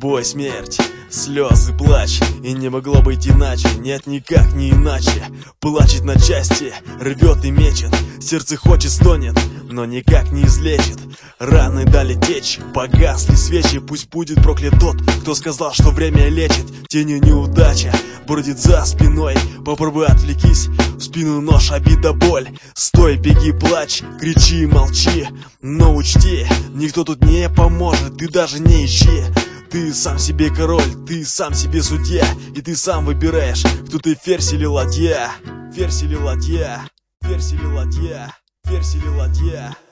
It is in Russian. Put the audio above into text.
тобой смерть, слезы, плач, и не могло быть иначе. Нет, никак не иначе. Плачет на части, рвет и мечет, сердце хочет, стонет, но никак не излечит. Раны дали течь, погасли свечи. Пусть будет проклят тот, кто сказал, что время лечит. Тенью неудача бродит за спиной. Попробуй отвлекись, в спину нож, обида, боль. Стой, беги, плачь, кричи, молчи, но учти, никто тут не поможет, ты даже не ищи. Ты сам себе король, ты сам себе судья, и ты сам выбираешь, кто ты, ферзь или ладья. Ферзь или ладья, ферзь или ладья, ферзь или ладья.